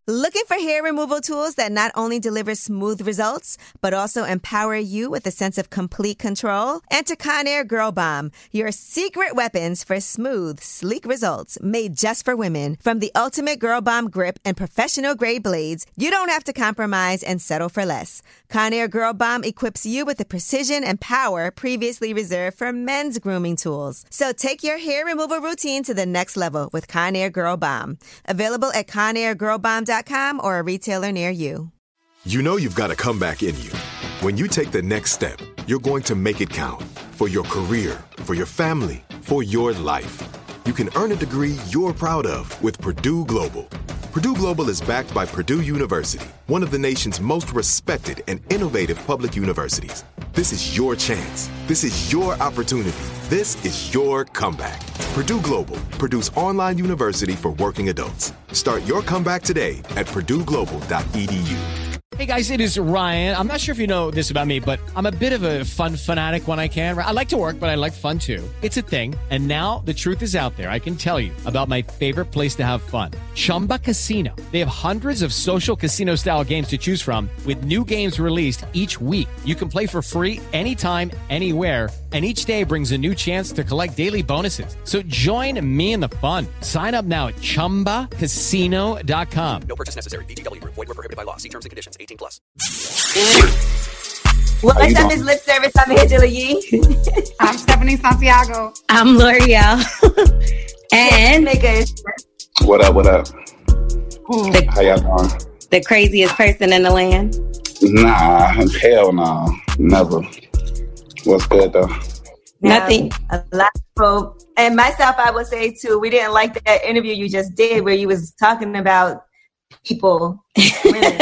Looking for hair removal tools that not only deliver smooth results, but also empower you with a sense of complete control? Enter Conair Girl Bomb, your secret weapons for smooth, sleek results made just for women. From the ultimate Girl Bomb grip and professional-grade blades, you don't have to compromise and settle for less. Conair Girl Bomb equips you with the precision and power previously reserved for men's grooming tools. So take your hair removal routine to the next level with Conair Girl Bomb. Available at ConairGirlBomb.com or a retailer near you. You know you've got a comeback in you. When you take the next step, you're going to make it count for your career, for your family, for your life. You can earn a degree you're proud of with Purdue Global. Purdue Global is backed by Purdue University, one of the nation's most respected and innovative public universities. This is your chance. This is your opportunity. This is your comeback. Purdue Global, Purdue's online university for working adults. Start your comeback today at purdueglobal.edu. Hey guys, it is Ryan. I'm not sure if you know this about me, but I'm a bit of a fun fanatic when I can. I like to work, but I like fun too. It's a thing. And now the truth is out there. I can tell you about my favorite place to have fun. Chumba Casino. They have hundreds of social casino style games to choose from with new games released each week. You can play for free anytime, anywhere. And each day brings a new chance to collect daily bonuses. So join me in the fun. Sign up now at ChumbaCasino.com. No purchase necessary. VGW. Void where prohibited by law. See terms and conditions. 18+. Well, let's have this lip service. I'm Angela Yee. I'm Stephanie Santiago. I'm L'Oreal. And what up? How y'all doing? The craziest person in the land? Nah, hell no. Never. What's good though? Nothing. A lot of people, and myself, I would say too, we didn't like that interview you just did where you was talking about people, women.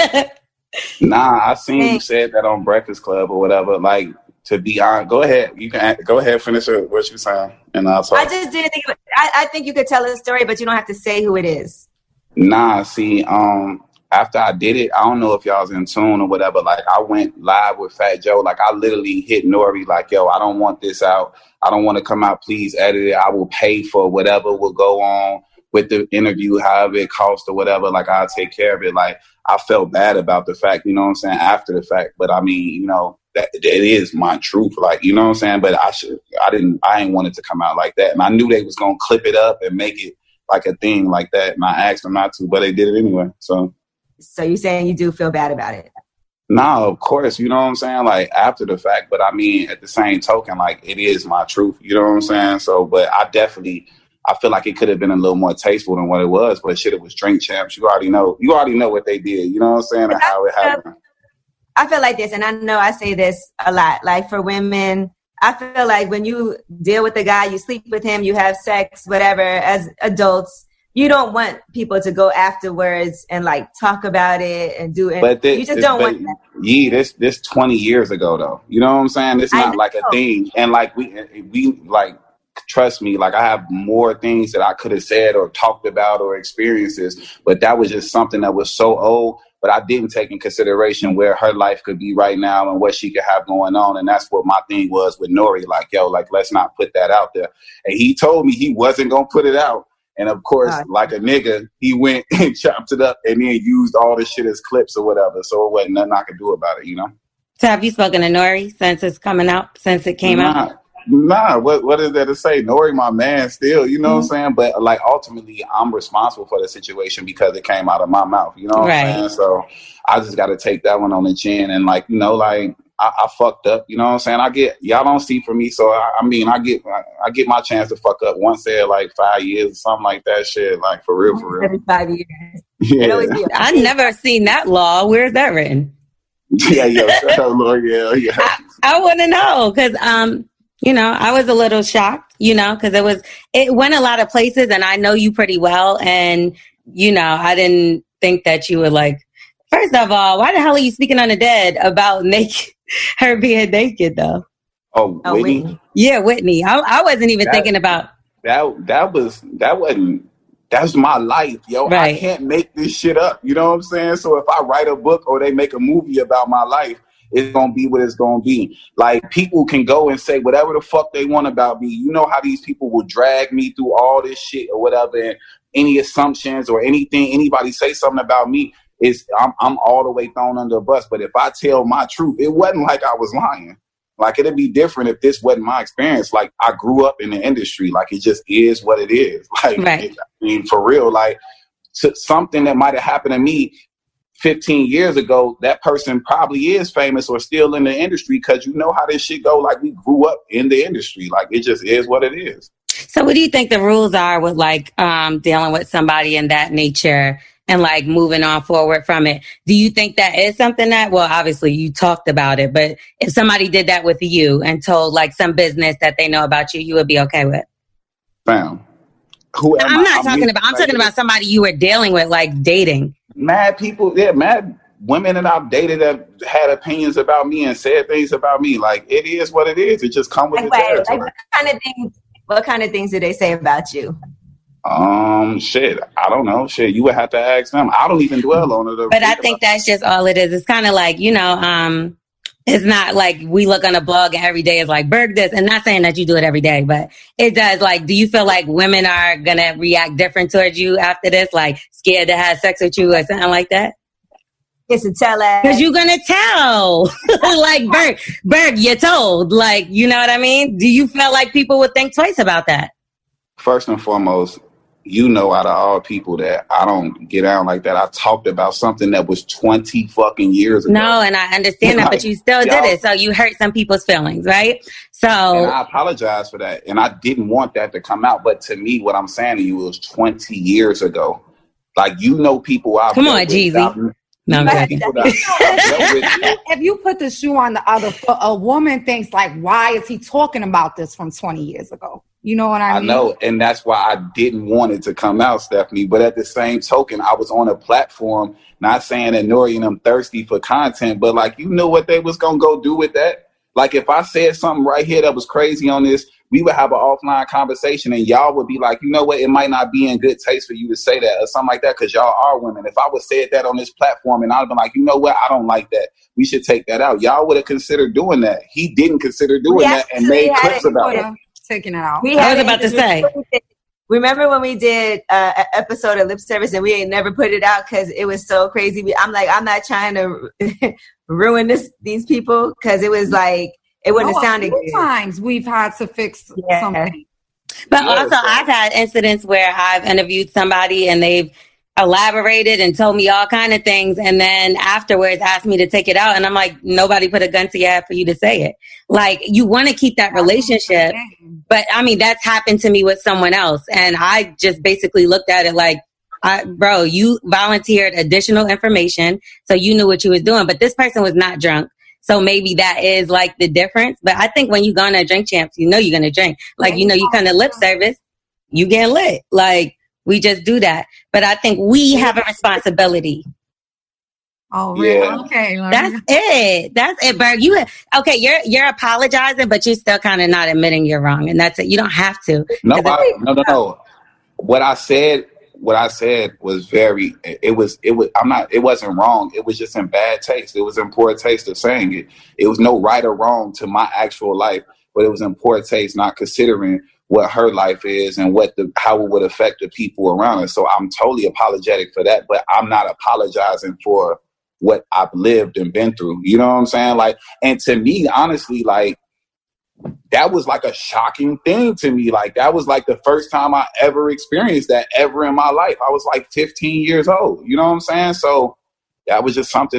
Nah, I seen you said that on Breakfast Club or whatever. Like, to be honest, go ahead. You can go ahead, finish what you're saying, and I'll talk. I just didn't think. I think you could tell a story, but you don't have to say who it is. Nah, see, after I did it, I don't know if y'all was in tune or whatever. Like, I went live with Fat Joe. Like, I literally hit Nori like, yo, I don't want this out. I don't want to come out. Please edit it. I will pay for whatever will go on with the interview, however it costs or whatever. Like, I'll take care of it. Like, I felt bad about the fact, you know what I'm saying, after the fact. But I mean, you know, that it is my truth. Like, you know what I'm saying? But I ain't want it to come out like that. And I knew they was going to clip it up and make it like a thing like that. And I asked them not to, but they did it anyway. So you're saying you do feel bad about it? No, of course, you know what I'm saying? Like, after the fact, but I mean, at the same token, like, it is my truth, you know what I'm saying? So, but I feel like it could have been a little more tasteful than what it was, but shit, it was Drink Champs. You already know what they did, you know what I'm saying, and how it happened. I feel like this, and I know I say this a lot, like, for women, I feel like when you deal with a guy, you sleep with him, you have sex, whatever, as adults, you don't want people to go afterwards and like talk about it and do it. But you just don't want that. Yeah, this 20 years ago though. You know what I'm saying? It's not like a thing. And like we like, trust me, like I have more things that I could have said or talked about or experiences, but that was just something that was so old. But I didn't take in consideration where her life could be right now and what she could have going on. And that's what my thing was with Nori. Like, yo, like, let's not put that out there. And he told me he wasn't going to put it out. And of course, like a nigga, he went and chopped it up and then used all this shit as clips or whatever. So it wasn't nothing I could do about it, you know? So have you spoken to Nori since it's coming out, since it came out? Nah, what is there to say? Nori, my man, still, you know what I'm saying? But like, ultimately, I'm responsible for the situation because it came out of my mouth, you know what I'm saying? So I just got to take that one on the chin and like, you know, like, I fucked up, you know what I'm saying? Y'all don't see for me, so I get my chance to fuck up once every like 5 years or something like that shit, like for real. Every 5 years. Yeah. I never seen that law. Where's that written? Yeah, shut up, L'Oreal. Yeah. I want to know because you know, I was a little shocked, you know, because it went a lot of places, and I know you pretty well, and you know, I didn't think that you would like. First of all, why the hell are you speaking on the dead about her being naked, though? Oh, Whitney? Yeah, Whitney. I wasn't even thinking about that's my life, yo. Right. I can't make this shit up. You know what I'm saying? So if I write a book or they make a movie about my life, it's going to be what it's going to be. Like, people can go and say whatever the fuck they want about me. You know how these people will drag me through all this shit or whatever and any assumptions or anything, anybody say something about me, I'm all the way thrown under the bus. But if I tell my truth, it wasn't like I was lying. Like, it'd be different if this wasn't my experience. Like, I grew up in the industry. Like, it just is what it is. Like, right. I mean, for real, like, something that might have happened to me 15 years ago, that person probably is famous or still in the industry, because you know how this shit go. Like, we grew up in the industry. Like, it just is what it is. So what do you think the rules are with like dealing with somebody in that nature and like moving on forward from it? Do you think that is something that, well, obviously you talked about it, but if somebody did that with you and told like some business that they know about you, you would be okay with? Fam. I'm talking about somebody you were dealing with, like dating. Mad people, mad women that I've dated have had opinions about me and said things about me. Like, it is what it is. It just comes with the territory. Like, what kind of things do they say about you? Shit, I don't know. Shit, you would have to ask them. I don't even dwell on it. But I think that's just all it is. It's kind of like, it's not like we look on a blog and every day is like, Berg this. And not saying that you do it every day, but it does. Like, do you feel like women are going to react different towards you after this? Like, scared to have sex with you or something like that? It's a tell ass. Because you're going to tell. Like, Berg, you're told. Like, you know what I mean? Do you feel like people would think twice about that? First and foremost, out of all people that I don't get down like that. I talked about something that was 20 fucking years ago. No, and I understand that, but you still did it. So you hurt some people's feelings, right? So, and I apologize for that. And I didn't want that to come out. But to me, what I'm saying to you was 20 years ago. Like, people out. Come on, Jeezy. No, I'm joking. If you put the shoe on the other foot, a woman thinks like, why is he talking about this from 20 years ago? You know what I mean? I know, and that's why I didn't want it to come out, Stephanie. But at the same token, I was on a platform, not saying that Nori and I'm thirsty for content, but like, you knew what they was going to go do with that. Like, if I said something right here that was crazy on this, we would have an offline conversation and y'all would be like, you know what, it might not be in good taste for you to say that or something like that because y'all are women. If I would say that on this platform and I'd have been like, you know what, I don't like that. We should take that out. Y'all would have considered doing that. He didn't consider doing that and made clips about it. Taking it out. I was about to say. Remember when we did an episode of Lip Service and we ain't never put it out because it was so crazy? I'm like, I'm not trying to ruin these people because it was like, it wouldn't have sounded good. Times we've had to fix something. But also, I've had incidents where I've interviewed somebody and they've elaborated and told me all kind of things, and then afterwards asked me to take it out, and I'm like, nobody put a gun to your head for you to say it. Like, you want to keep that relationship, but I mean, that's happened to me with someone else, and I just basically looked at it like, bro, you volunteered additional information, so you knew what you was doing, but this person was not drunk. So maybe that is like the difference. But I think when you go on a Drink Champs, you know you're going to drink. Like, you kind of lip service, you get lit. Like, we just do that. But I think we have a responsibility. Oh, really? Yeah. Okay. That's it, Berg. You're apologizing, but you're still kind of not admitting you're wrong. And that's it. You don't have to. No. What I said was it wasn't wrong. It was just in bad taste. It was in poor taste of saying it. It was no right or wrong to my actual life, but it was in poor taste, not considering what her life is and how it would affect the people around her. So I'm totally apologetic for that, but I'm not apologizing for what I've lived and been through. You know what I'm saying? Like, and to me, honestly, like, that was like a shocking thing to me. Like, that was like the first time I ever experienced that ever in my life. I was like 15 years old. You know what I'm saying? So that was just something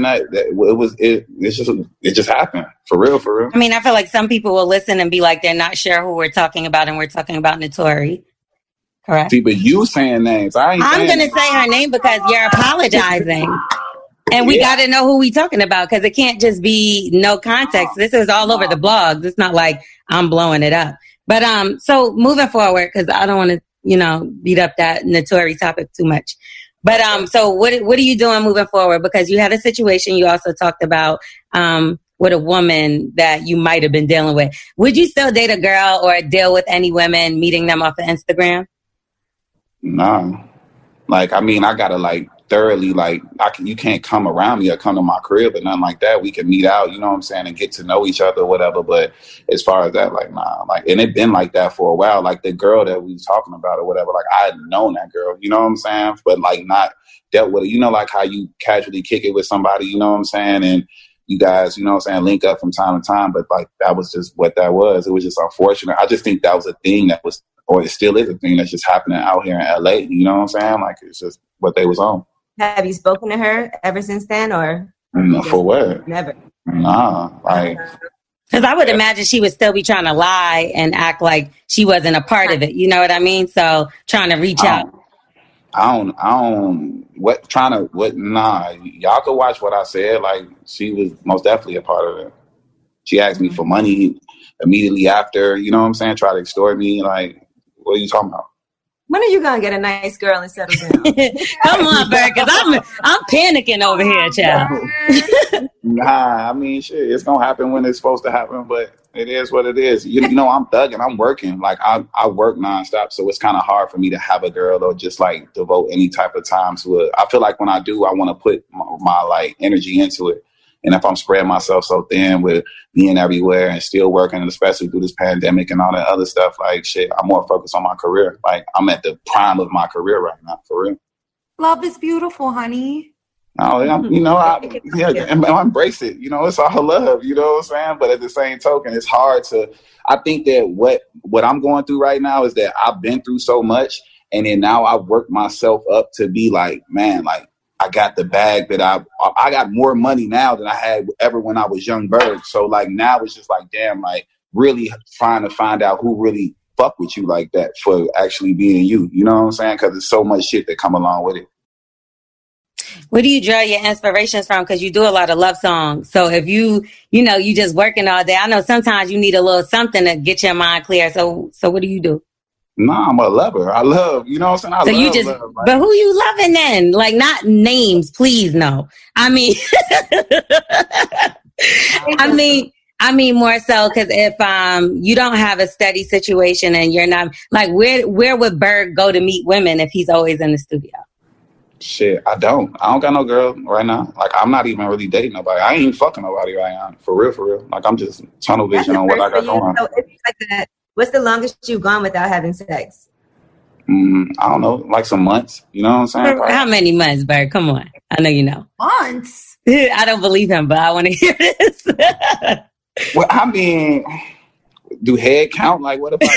it just happened. For real. I mean, I feel like some people will listen and be like, they're not sure who we're talking about, and we're talking about Notori. Correct? See, but you saying names. I'm going to say her name because you're apologizing. And we got to know who we talking about because it can't just be no context. This is all over the blogs. It's not like I'm blowing it up. But so moving forward, because I don't want to, beat up that Notori topic too much. But so what are you doing moving forward? Because you had a situation you also talked about with a woman that you might have been dealing with. Would you still date a girl or deal with any women meeting them off of Instagram? No. Like, I mean, I gotta thoroughly, like, you can't come around me or come to my crib or nothing like that. We can meet out, you know what I'm saying, and get to know each other or whatever. But as far as that, like, nah, like, and it been like that for a while. Like the girl that we was talking about or whatever, like I had known that girl, you know what I'm saying, but like not dealt with it. You know, like how you casually kick it with somebody, you know what I'm saying, and you guys, you know what I'm saying, link up from time to time. But like that was just what that was. It was just unfortunate. I just think that was a thing that was, or it still is a thing that's just happening out here in LA. You know what I'm saying? Like it's just what they was on. Have you spoken to her ever since then, or for what? Never. Nah, like. Because I would imagine she would still be trying to lie and act like she wasn't a part of it. You know what I mean? So trying to reach out. Nah, y'all could watch what I said. Like she was most definitely a part of it. She asked me for money immediately after, you know what I'm saying? Try to extort me. Like, what are you talking about? When are you gonna get a nice girl and settle down? Come on, Bird, because I'm panicking over here, child. Nah, I mean, shit, it's gonna happen when it's supposed to happen, but it is what it is. You know, I'm thugging, I'm working. Like I work nonstop, so it's kind of hard for me to have a girl or just like devote any type of time to it. I feel like when I do, I want to put my like energy into it. And if I'm spreading myself so thin with being everywhere and still working, and especially through this pandemic and all that other stuff, like shit, I'm more focused on my career. Like I'm at the prime of my career right now, for real. Love is beautiful, honey. Oh, you know, I embrace it. You know, it's all love. You know what I'm saying? But at the same token, it's hard to. I think that what I'm going through right now is that I've been through so much, and then now I've worked myself up to be like, man, like. I got the bag that I got more money now than I had ever when I was young Bird. So like now it's just like, damn, like really trying to find out who really fuck with you like that for actually being you. You know what I'm saying? Because there's so much shit that come along with it. Where do you draw your inspirations from? Because you do a lot of love songs. So if you just working all day, I know sometimes you need a little something to get your mind clear. So what do you do? Nah, I'm a lover. I love, you know what I'm saying? Love, like, but who you loving then? Like not names, please, no. I mean, I mean more so because if you don't have a steady situation and you're not like where would Berg go to meet women if he's always in the studio? Shit, I don't got no girl right now. Like I'm not even really dating nobody. I ain't even fucking nobody right now. For real. Like I'm just tunnel vision on what I got going on. So if it's like that. What's the longest you've gone without having sex? I don't know, like some months. You know what I'm saying? How many months, Bird? Come on. I know you know. Months? I don't believe him, but I want to hear this. Well, I mean, do head count? Like, what about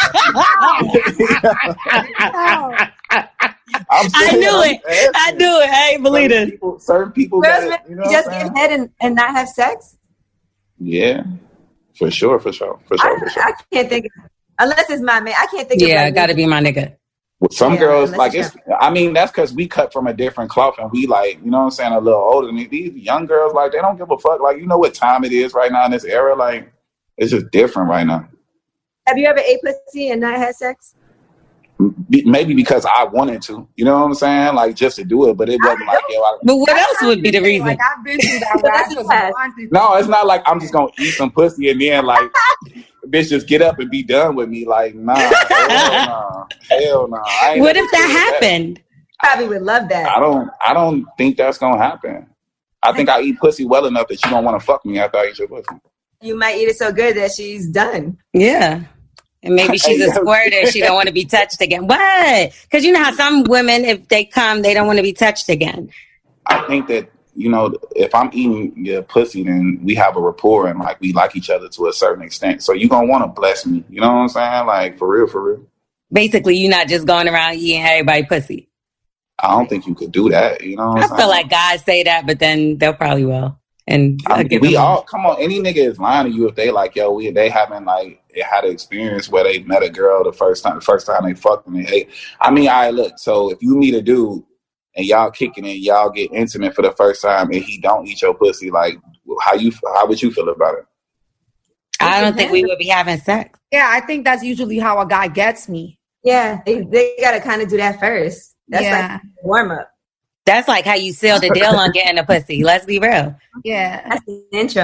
I knew it. I ain't believe it. Certain people girls just give head and not have sex? Yeah. For sure. I can't think of, unless it's my man. I can't think of. Yeah, got to be my nigga. Well, some girls like it's. I mean, that's because we cut from a different cloth, and we like, you know what I'm saying, a little older than me. These young girls, like, they don't give a fuck. Like, you know what time it is right now in this era. Like, it's just different right now. Have you ever ate pussy and not had sex? Maybe because I wanted to, you know what I'm saying? Like, just to do it, but it wasn't like, But what else would be the reason? Like, I've been through that. No, it's not like I'm just going to eat some pussy and then, like, bitch, just get up and be done with me. Like, nah, hell no. What if that happened? Probably would love that. I don't think that's going to happen. I think I eat pussy well enough that you don't want to fuck me after I eat your pussy. You might eat it so good that she's done. Yeah. And maybe she's a squirter. She don't want to be touched again. What? Because you know how some women, if they come, they don't want to be touched again. I think that, you know, if I'm eating your pussy, then we have a rapport and, like, we like each other to a certain extent. So you're going to want to bless me. You know what I'm saying? Like, for real. Basically, you're not just going around eating everybody pussy. I don't think you could do that. You know what I'm saying? I feel like guys say that, but then they'll probably will. And I mean, we all, come on, any nigga is lying to you if they like, yo, they haven't like had an experience where they met a girl the first time they fucked them. I mean, all right, look, so if you meet a dude and y'all kicking it, y'all get intimate for the first time and he don't eat your pussy, like, how would you feel about it? I don't think we would be having sex. Yeah, I think that's usually how a guy gets me. Yeah, they got to kind of do that first. That's like warm up. That's like how you seal the deal on getting a pussy. Let's be real. Yeah. That's the intro.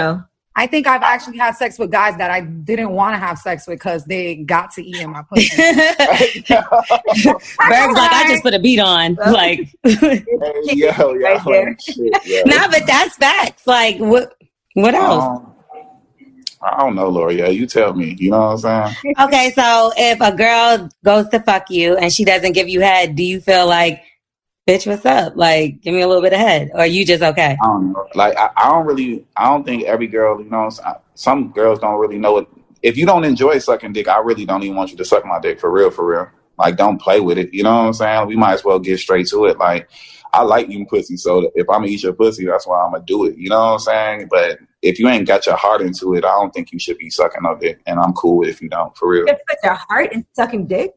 I think I've actually had sex with guys that I didn't want to have sex with because they got to eat in my pussy. Berg's like, I just put a beat on. Like, Hey, yo, Right there. shit, yo. nah, but that's facts. Like, what else? I don't know, L'Oreal. You tell me. You know what I'm saying? Okay, so if a girl goes to fuck you and she doesn't give you head, do you feel like, bitch, what's up? Like, give me a little bit of head. Or are you just okay? I don't know. Like, I don't think every girl, you know, some girls don't really know it. If you don't enjoy sucking dick, I really don't even want you to suck my dick for real, for real. Like, don't play with it. You know what I'm saying? We might as well get straight to it. Like, I like eating pussy, so if I'm going to eat your pussy, that's why I'm going to do it. You know what I'm saying? But if you ain't got your heart into it, I don't think you should be sucking no dick. And I'm cool with it if you don't, for real. You put your heart in sucking dick?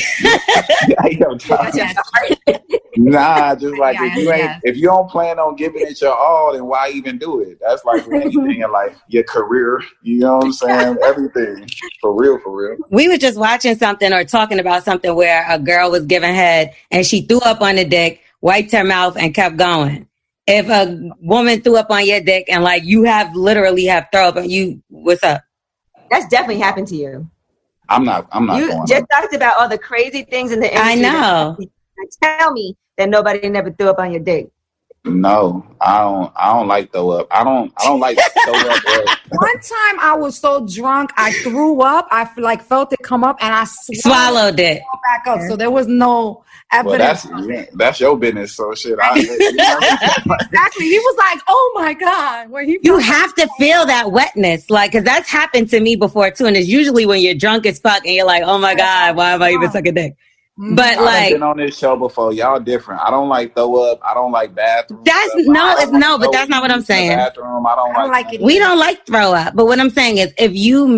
Nah, just like Yeah, if you don't plan on giving it your all, then why even do it? That's like with anything in life, your career, you know what I'm saying? Everything. For real, for real. We were just watching something or talking about something where a girl was giving head and she threw up on the dick, wiped her mouth, and kept going. If a woman threw up on your dick and like you literally have throw up and you, what's up? That's definitely happened to you. I'm not You going just on. talked about all the crazy things in the industry. I know. Tell me that nobody never threw up on your dick. No, I don't like throw up. I don't like throw up. One time I was so drunk, I threw up. I felt it come up and I Swallowed it. back up. So there was no Well, evidence. that's your business. So shit. Exactly. He was like, "Oh my God." When he You have to feel that wetness, like, because that's happened to me before too. And it's usually when you're drunk as fuck and you're like, oh my God, why am I even sucking dick? But I've like, been on this show before. Y'all different. I don't like throw up. I don't like bathroom. that's stuff. no, I it's don't like no, but no that's not what I'm use in the saying. Bathroom. I don't like it. We don't like throw up. But what I'm saying is if you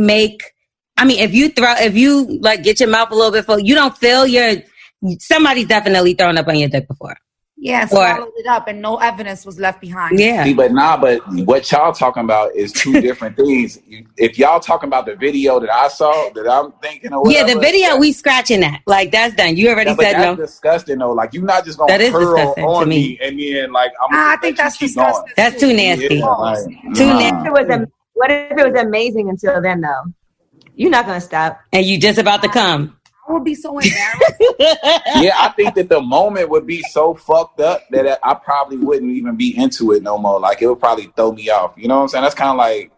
like get your mouth a little bit full, you don't feel somebody's definitely thrown up on your dick before. Yeah, swallowed it up and no evidence was left behind. Yeah. See, but what y'all talking about is two different things. If y'all talking about the video that I saw, that I'm thinking of, Yeah, the video we scratching that. Like, that's done. You already said that's no. disgusting though. Like, you're not just gonna That is curl disgusting to on me. me and then like I think that's disgusting. That's too nasty. Yeah, like, Too nah. nasty. What if it was amazing until then, though? You're not going to stop. And you just about to come. I would be so embarrassed. Yeah, I think that the moment would be so fucked up that I probably wouldn't even be into it no more. Like, it would probably throw me off. You know what I'm saying? That's kind of like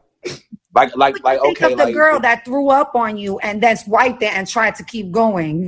Think okay, of the like girl that threw up on you and then swiped it and tried to keep going.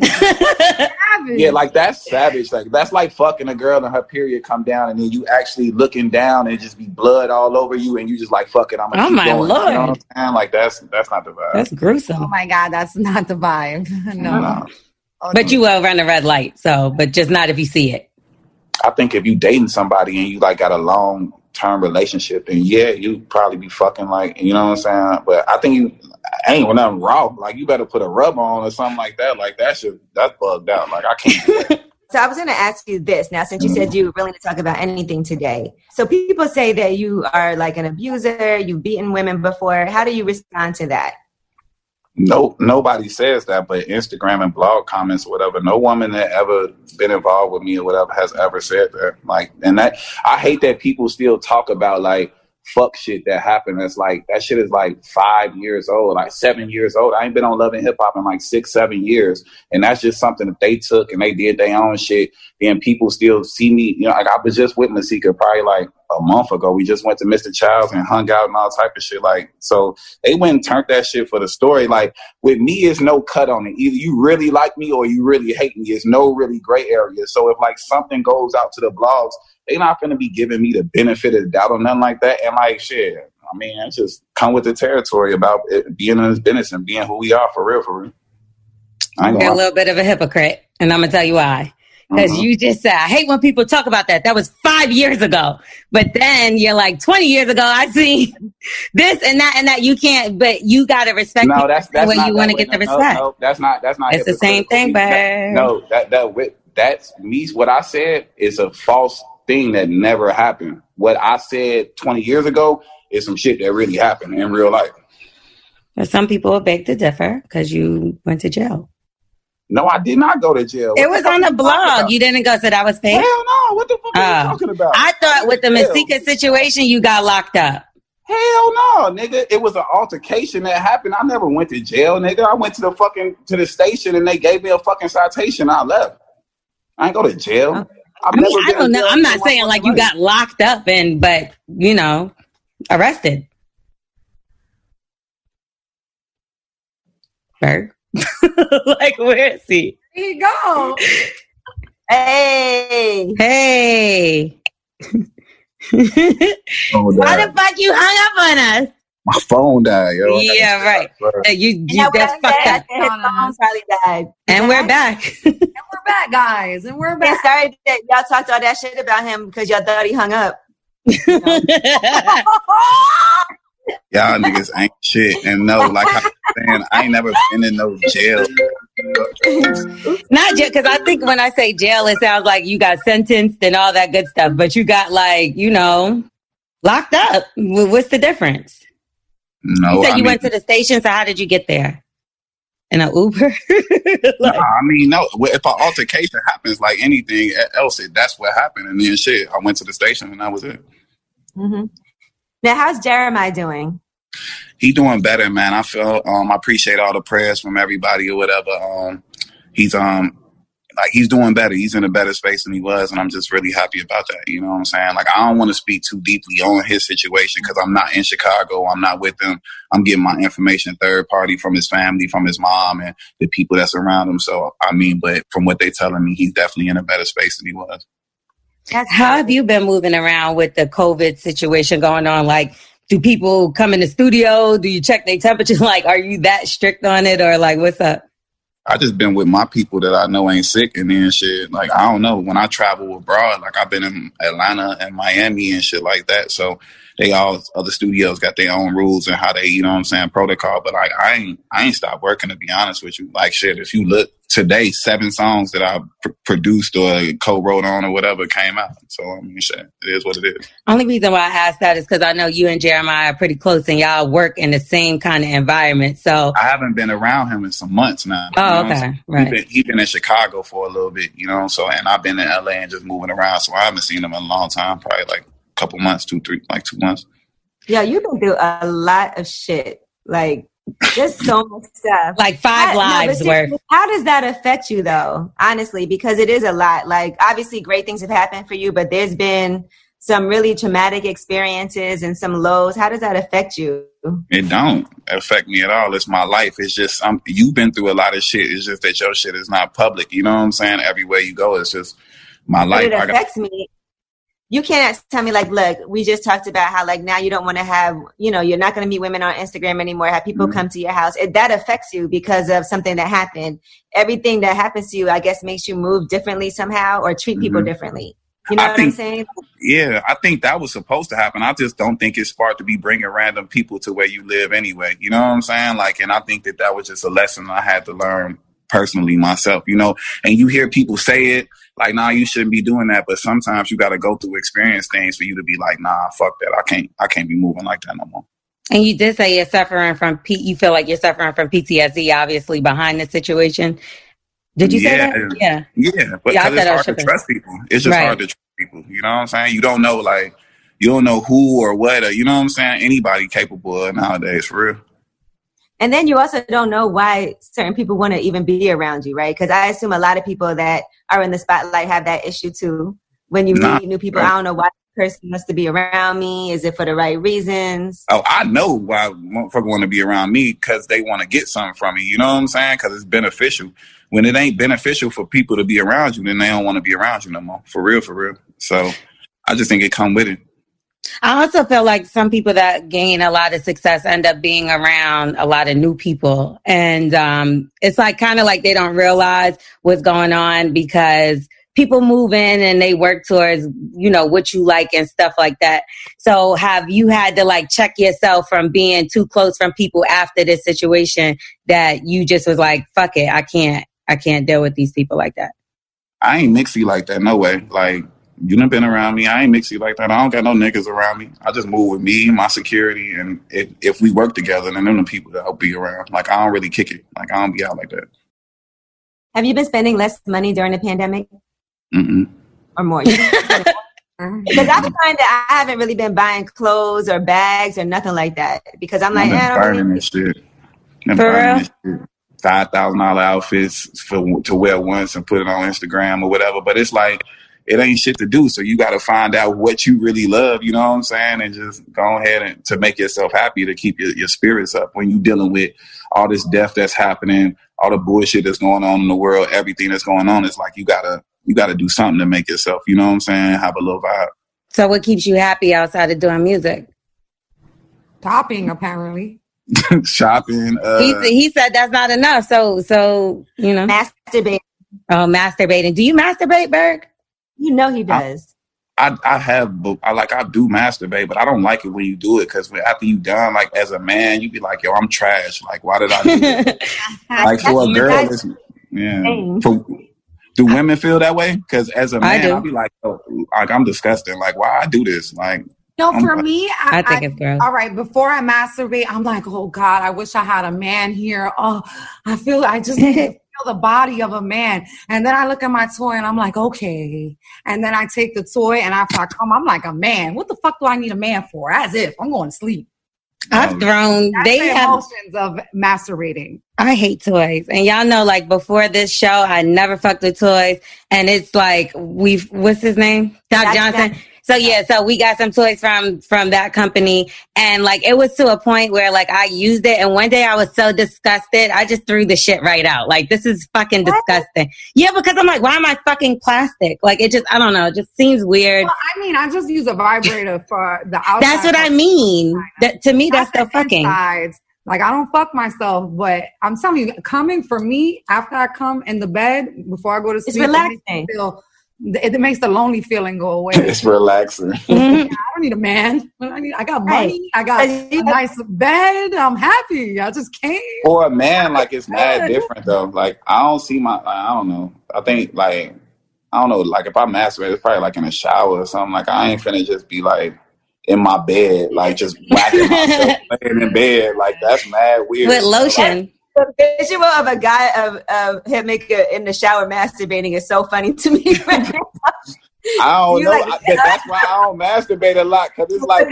yeah, like that's savage. Like that's like fucking a girl and her period come down and then you actually looking down and just be blood all over you and you just like fuck it. I'm gonna keep my going. Lord. You know what I'm saying? Like that's not the vibe. That's gruesome. Oh my God, that's not the vibe. No. Oh, But you will run a red light, but just not if you see it. I think if you dating somebody and you like got a long-term relationship, then yeah, you probably be fucking like, you know what I'm saying? But I think ain't with nothing raw. Like you better put a rub on or something like that. Like that's bugged out. Like I can't do that. So I was going to ask you this now, since you said you were willing to talk about anything today. So people say that you are like an abuser, you've beaten women before. How do you respond to that? No, nobody says that, but Instagram and blog comments or whatever, no woman that ever been involved with me or whatever has ever said that. Like, and that, I hate that people still talk about like fuck shit that happened. That's like, that shit is like 5 years old, like 7 years old. I ain't been on Love and Hip Hop in like 6-7 years. And that's just something that they took and they did their own shit. Then people still see me, you know, like I was just with Masika probably like a month ago. We just went to Mr. Child's and hung out and all type of shit. Like, so they went and turned that shit for the story. Like with me, it's no cut on it. Either you really like me or you really hate me. It's no really gray area. So if like something goes out to the blogs, they not going to be giving me the benefit of the doubt or nothing like that. And like, shit, I mean, it's just come with the territory about it being in this business and being who we are for real, for real. You're a little bit of a hypocrite, and I'm going to tell you why. Because you just said, I hate when people talk about that. That was 5 years ago. But then you're like, 20 years ago, I see this and that. You can't, but you got to respect no, that's the way not you want to get the respect. No, that's not. It's the same thing, babe. That's me. What I said is a false thing that never happened. What I said 20 years ago is some shit that really happened in real life. But some people will beg to differ because you went to jail. No, I did not go to jail. It was on the blog. You didn't go, so that was fake? Hell no. What the fuck are you talking about? I thought with the Masika situation, you got locked up. Hell no, nigga. It was an altercation that happened. I never went to jail, nigga. I went to the station and they gave me a fucking citation. I left. I ain't go to jail. I don't know. I'm not saying like you got locked up but arrested. Berg. Like, where is he? There you go. Hey. Why the fuck you hung up on us? My phone died, yo. Yeah, right. You that's fucked up. His phone probably died. And we're back. And we're back, guys. And we're back. Sorry that y'all talked all that shit about him because y'all thought he hung up. Y'all niggas ain't shit. And no, like I'm saying, I ain't never been in no jail. Not jail, because I think when I say jail, it sounds like you got sentenced and all that good stuff. But you got locked up. What's the difference? No, you said you went to the station, so how did you get there? In an Uber? No. If an altercation happens, like anything else, that's what happened. And then shit, I went to the station and that was it. Mm-hmm. Now, how's Jeremiah doing? He doing better, man. I feel I appreciate all the prayers from everybody or whatever. He's doing better. He's in a better space than he was, and I'm just really happy about that. You know what I'm saying? Like, I don't want to speak too deeply on his situation because I'm not in Chicago. I'm not with him. I'm getting my information third party from his family, from his mom, and the people that's around him. So, but from what they're telling me, he's definitely in a better space than he was. How have you been moving around with the COVID situation going on? Like, do people come in the studio? Do you check their temperature? Like, are you that strict on it, or like, what's up? I just been with my people that I know ain't sick and then shit. Like, I don't know. When I travel abroad, like I've been in Atlanta and Miami and shit like that. So other studios got their own rules and how they, protocol. But like, I ain't stopped working, to be honest with you. Like, shit, if you look today, 7 songs that I produced or co-wrote on or whatever came out. So, shit, it is what it is. Only reason why I asked that is because I know you and Jeremiah are pretty close and y'all work in the same kind of environment. So I haven't been around him in some months now. Oh, okay. Right. He's been in Chicago for a little bit, and I've been in LA and just moving around. So I haven't seen him in a long time, probably like a couple months, 2 months. Yeah, you've been through a lot of shit. Like, just so much stuff. Like 5 lives worth. How does that affect you, though? Honestly, because it is a lot. Like, obviously, great things have happened for you, but there's been some really traumatic experiences and some lows. How does that affect you? It don't affect me at all. It's my life. It's just, you've been through a lot of shit. It's just that your shit is not public. You know what I'm saying? Everywhere you go, it's just my life. But it affects me. You can't tell me, like, look, we just talked about how, like, now you don't want to have, you're not going to meet women on Instagram anymore, have people come to your house. That affects you because of something that happened. Everything that happens to you, I guess, makes you move differently somehow or treat people differently. You know what I'm saying? Yeah, I think that was supposed to happen. I just don't think it's smart to be bringing random people to where you live anyway. You know what I'm saying? Like, and I think that was just a lesson I had to learn personally myself, and you hear people say it like, nah, you shouldn't be doing that. But sometimes you got to go through experience things for you to be like, nah, fuck that. I can't be moving like that no more. And you did say you're suffering from, you feel like you're suffering from PTSD, obviously, behind the situation. Did you say that? Yeah. Yeah, but because it's hard to trust people. It's just hard to trust people. You know what I'm saying? You don't know, you don't know who or what, or, you know what I'm saying? Anybody capable of nowadays, for real. And then you also don't know why certain people want to even be around you, right? Because I assume a lot of people that are in the spotlight have that issue too. When you meet new people, right. I don't know why the person wants to be around me. Is it for the right reasons? Oh, I know why motherfuckers want to be around me, because they want to get something from me. You know what I'm saying? Because it's beneficial. When it ain't beneficial for people to be around you, then they don't want to be around you no more. For real, for real. So I just think it come with it. I also feel like some people that gain a lot of success end up being around a lot of new people. And it's like kind of like they don't realize what's going on because people move in and they work towards, what you like and stuff like that. So have you had to check yourself from being too close from people after this situation that you just was like, fuck it, I can't deal with these people like that? I ain't mixy like that, no way. You done been around me. I ain't mixy like that. I don't got no niggas around me. I just move with me, my security, and if we work together, then them the people that I'll be around. I don't really kick it. I don't be out like that. Have you been spending less money during the pandemic? Mm-mm. Or more? Because I find that I haven't really been buying clothes or bags or nothing like that. Because I'm like, I'm I don't burning really. this shit. I'm For burning real? this shit. $5,000 outfits to wear once and put it on Instagram or whatever. But it's like, it ain't shit to do. So you got to find out what you really love, you know what I'm saying? And just go ahead and to make yourself happy, to keep your spirits up when you dealing with all this death that's happening, all the bullshit that's going on in the world, everything that's going on. It's like you gotta do something to make yourself, you know what I'm saying, have a little vibe. So what keeps you happy outside of doing music? Topping, apparently. Shopping. He said that's not enough. So you know. Masturbate. Oh, masturbating. Do you masturbate, Berg? You know he does. I do masturbate, but I don't like it when you do it, because after you done, like as a man, you be like, yo, I'm trash. Like, why did I do this? Like for a girl, it's, yeah. Do women feel that way? Because as a man, I'll be like, oh, like I'm disgusting. Like, why I do this? Like, no, for me, I think it's gross. All right, before I masturbate, I'm like, oh God, I wish I had a man here. Oh, I just need to feel the body of a man. And then I look at my toy and I'm like, okay. And then I take the toy and after I come, I'm like, a man. What the fuck do I need a man for? As if I'm going to sleep. I've thrown. That's the emotions of masturbating. I hate toys, and y'all know, like before this show, I never fucked with toys, and it's like what's his name, Doc Johnson. So so we got some toys from that company, and like it was to a point where like I used it, and one day I was so disgusted, I just threw the shit right out. Like, this is fucking disgusting. Yeah, because I'm like, why am I fucking plastic? Like, it just, I don't know, it just seems weird. Well, I mean, I just use a vibrator for the outside. That's what I mean. That to me, that's still fucking. Insides. Like, I don't fuck myself, but I'm telling you, coming for me after I come in the bed before I go to sleep, it's relaxing. It makes the lonely feeling go away. It's relaxing. I don't need a man. I got money. I got a nice bed. I'm happy. I just came. For a man, like, it's mad different though. Like, I don't see I don't know. I think like, I don't know. Like, if I masturbate, it's probably like in a shower or something. Like, I ain't finna just be like in my bed, like just whacking myself laying in bed. Like, that's mad weird. With lotion. The visual of a guy of him in the shower masturbating is so funny to me. I don't know. Like, that's why I don't masturbate a lot, because it's like,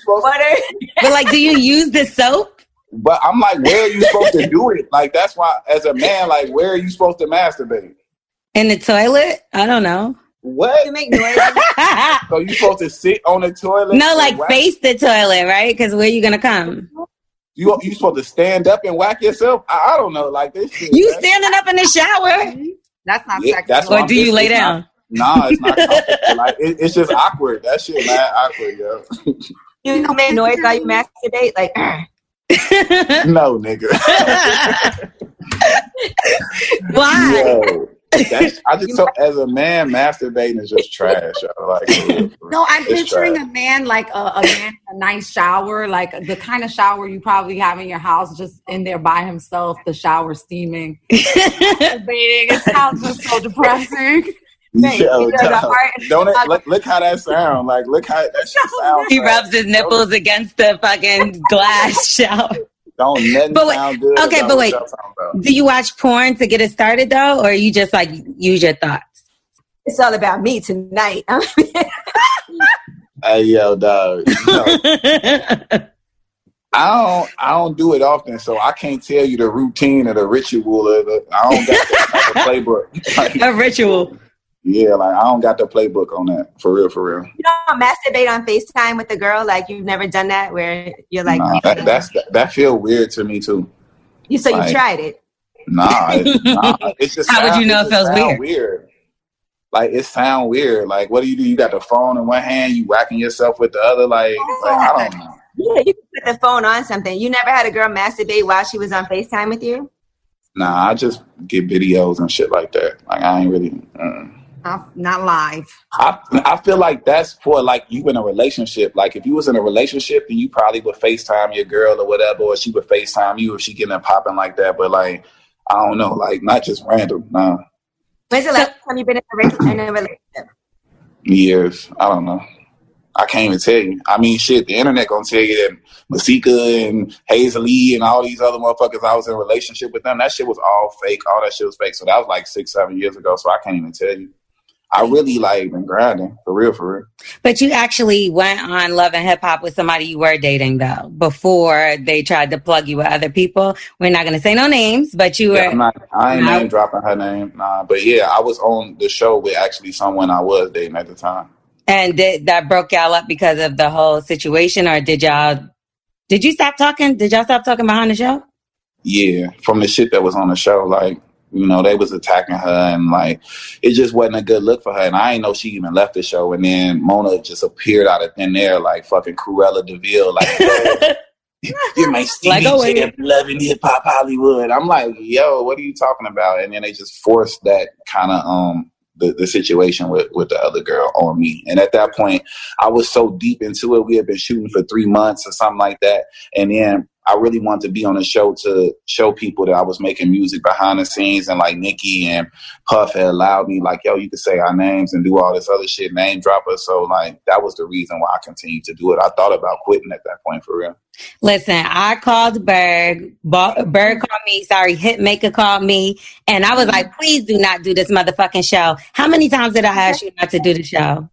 but like, do you use the soap? But I'm like, where are you supposed to do it? Like, that's why, as a man, like, where are you supposed to masturbate? In the toilet? I don't know. What? You make noise. So you supposed to sit on the toilet? No, like face the toilet, right? Because where you gonna come? You supposed to stand up and whack yourself? I don't know, like this shit. You standing up in the shower? That's not sexy. Or do you lay down? Nah, it's not comfortable. Like, it's just awkward. That shit mad awkward, yo. You make noise while you masturbate? Like, no, nigga. Why? Yo. I just as a man, masturbating is just trash. Like, no, I'm picturing a man like a man in a nice shower, like the kind of shower you probably have in your house, just in there by himself, the shower steaming. It sounds just so depressing. Yo, look how that sound. Like, look how that shit sounds. He rubs his nipples against the fucking glass shower. Don't nothing sound good. Okay, but wait. Do you watch porn to get it started though, or you just like use your thoughts? It's all about me tonight. Hey, yo, dog. I don't do it often, so I can't tell you the routine or the ritual of it. I don't got the playbook. Like, a ritual. Yeah, like I don't got the playbook on that. For real. You don't masturbate on FaceTime with the girl? Like, you've never done that where you're like... Nah, that feel weird to me too. You tried it? Nah, it's just... How would you know it feels weird? Like, it sound weird. Like, what do? You got the phone in one hand, you whacking yourself with the other, like I don't know. Yeah, you can put the phone on something. You never had a girl masturbate while she was on FaceTime with you? Nah, I just get videos and shit like that. Like, I ain't really... Not live. I feel like that's for like you in a relationship. Like, if you was in a relationship, then you probably would FaceTime your girl or whatever, or she would FaceTime you if she getting it popping like that. But like, I don't know, like not just random. No. When's the last time you've been in a relationship? Years. I don't know. I can't even tell you. I mean, shit, the internet gonna tell you that Masika and Hazel-E and all these other motherfuckers, I was in a relationship with them. That shit was all fake. All that shit was fake. So that was like 6-7 years ago. So I can't even tell you. I really like been grinding for real. But you actually went on Love and Hip Hop with somebody you were dating though, before they tried to plug you with other people. We're not going to say no names, but you were. I ain't name dropping her name. Nah, but yeah, I was on the show with actually someone I was dating at the time. And that broke y'all up because of the whole situation, or did you stop talking? Did y'all stop talking behind the show? Yeah, from the shit that was on the show, like, you know, they was attacking her and like it just wasn't a good look for her. And I didn't know she even left the show. And then Mona just appeared out of thin air like fucking Cruella DeVille, like you might see like, me Love and Hip Hop Hollywood. I'm like, yo, what are you talking about? And then they just forced that kind of the situation with the other girl on me. And at that point, I was so deep into it. We had been shooting for 3 months or something like that. And then I really wanted to be on the show to show people that I was making music behind the scenes, and like Nicki and Puff had allowed me, like, yo, you could say our names and do all this other shit, name drop us. So like that was the reason why I continued to do it. I thought about quitting at that point for real. Listen, I called Berg. Berg called me. Sorry, Hitmaker called me, and I was like, please do not do this motherfucking show. How many times did I ask you not to do the show?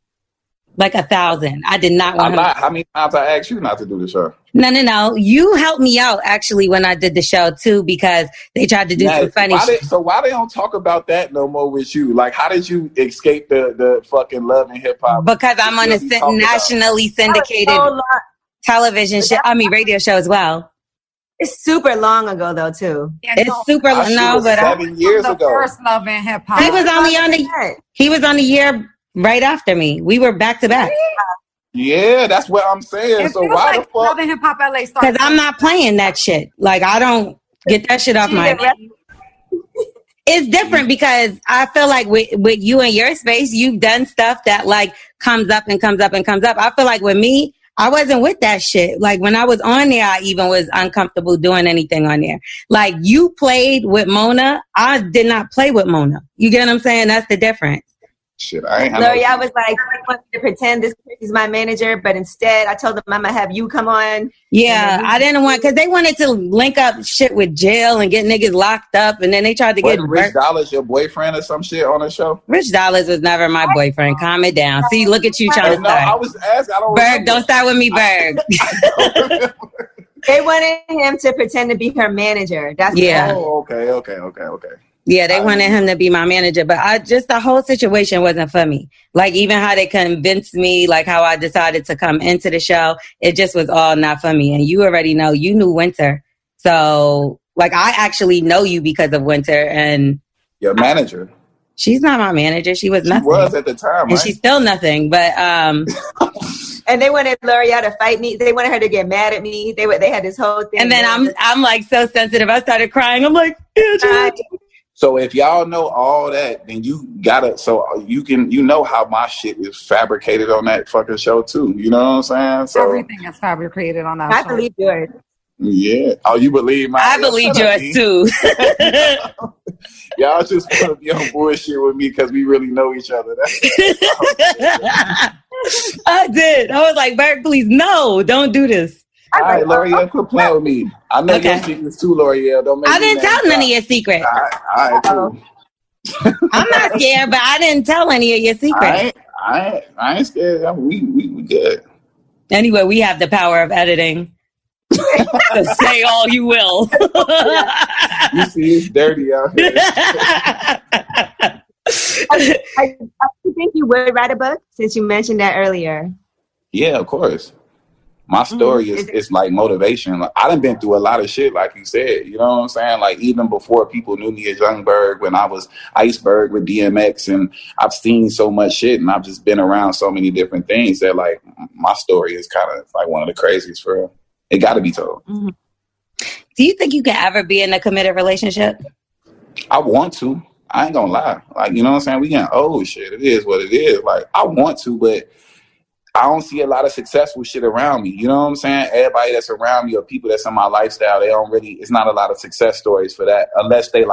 Like 1,000. I did not want how many times I asked you not to do the show? No. You helped me out actually when I did the show too, because they tried to do some funny shit. So why they don't talk about that no more with you? Like, how did you escape the fucking Love and Hip Hop? Because I'm on a nationally syndicated television show. I mean, radio show as well. It's super long ago though too. Yeah, it's super long. No, but 7 years ago. First Love and Hip Hop. He was on the year right after me. We were back to back. Yeah, that's what I'm saying. So why the fuck? Love and Hip Hop LA started. Because I'm not playing that shit. Like, I don't get that shit off my name. It's different because I feel like with you and your space, you've done stuff that like comes up and comes up and comes up. I feel like with me, I wasn't with that shit. Like when I was on there, I even was uncomfortable doing anything on there. Like you played with Mona. I did not play with Mona. You get what I'm saying? That's the difference. Shit, I ain't have I was like, I want to pretend this is my manager, but instead I told them I'm going to have you come on. Yeah, I didn't want, because they wanted to link up shit with jail and get niggas locked up, and then they tried to get Rich Dollars your boyfriend or some shit on the show? Rich Dollars was never my boyfriend. Calm it down. See, look at you trying to start. I was asking. I don't Berg, remember. don't start with me, Berg. They wanted him to pretend to be her manager. That's Oh, okay. Yeah, they wanted him to be my manager, but the whole situation wasn't for me. Like even how they convinced me, like how I decided to come into the show, it just was all not for me. And you already know, you knew Winter. So like I actually know you because of Winter and your manager. She's not my manager. She was nothing. She was at the time, and she's still nothing. But and they wanted L'Oreal to fight me. They wanted her to get mad at me. They had this whole thing. And then I'm like so sensitive. I started crying. I'm like, So if y'all know all that, then you gotta, so you know how my shit is fabricated on that fucking show too. You know what I'm saying? So everything is fabricated on that I show. believe yours. Yeah. Oh, you believe mine? I believe yours too. Y'all just want to be on bullshit with me because we really know each other. I did. I was like, Berg, please, no, don't do this. All right, L'Oreal, quit playing with me. I know your secrets too, L'Oreal. Don't make I didn't tell none of your secrets. All right, cool. I'm not scared, but I didn't tell any of your secrets. I ain't scared. We good. Anyway, we have the power of editing. So say all you will. You see, it's dirty out here. I think you would write a book since you mentioned that earlier. Yeah, of course. My story is like motivation. Like, I done been through a lot of shit, like you said. You know what I'm saying? Like even before people knew me as Young Berg, when I was Iceberg with DMX, and I've seen so much shit, and I've just been around so many different things that like my story is kind of like one of the craziest for real. It got to be told. Mm-hmm. Do you think you can ever be in a committed relationship? I want to. I ain't gonna lie. Like, you know what I'm saying? We getting old shit. It is what it is. Like, I want to, but I don't see a lot of successful shit around me. You know what I'm saying? Everybody that's around me or people that's in my lifestyle, they don't really, it's not a lot of success stories for that unless they like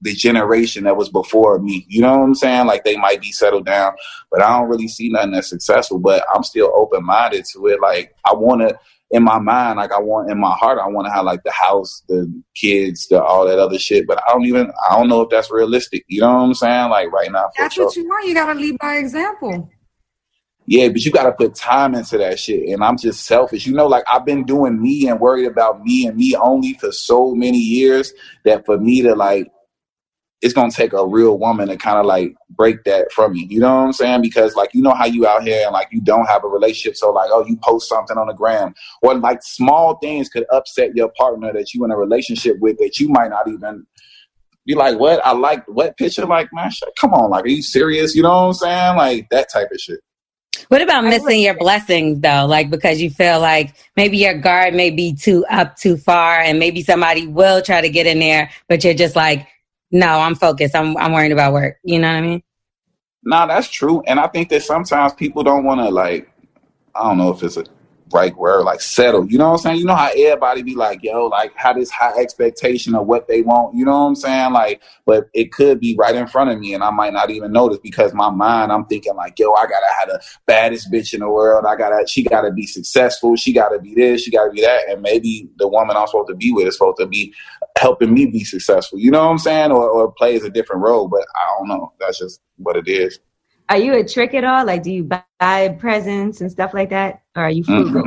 the generation that was before me. You know what I'm saying? Like they might be settled down, but I don't really see nothing that's successful. But I'm still open minded to it. Like I want to, in my mind, like in my heart, I want to have like the house, the kids, all that other shit. But I don't know if that's realistic. You know what I'm saying? Like right now. That's what you want. You got to lead by example. Yeah, but you got to put time into that shit. And I'm just selfish. You know, like I've been doing me and worried about me and me only for so many years that for me to like, it's going to take a real woman to kind of like break that from me. You know what I'm saying? Because like, you know how you out here and like you don't have a relationship. So like, oh, you post something on the gram or like small things could upset your partner that you in a relationship with that you might not even be like, what? I like what picture? Like, man, shit, come on. Like, are you serious? You know what I'm saying? Like that type of shit. What about missing your blessings though? Like because you feel like maybe your guard may be too far and maybe somebody will try to get in there, but you're just like, no, I'm focused. I'm worried about work. You know what I mean? Nah, that's true. And I think that sometimes people don't want to like, I don't know if it's a right word, like settle. You know what I'm saying? You know how everybody be like, yo, like have this high expectation of what they want. You know what I'm saying? Like, but it could be right in front of me and I might not even notice because my mind, I'm thinking like, yo, I gotta have the baddest bitch in the world. She gotta be successful. She gotta be this. She gotta be that. And maybe the woman I'm supposed to be with is supposed to be helping me be successful. You know what I'm saying? Or plays a different role. But I don't know. That's just what it is. Are you a trick at all? Like, do you buy presents and stuff like that? Or are you frugal?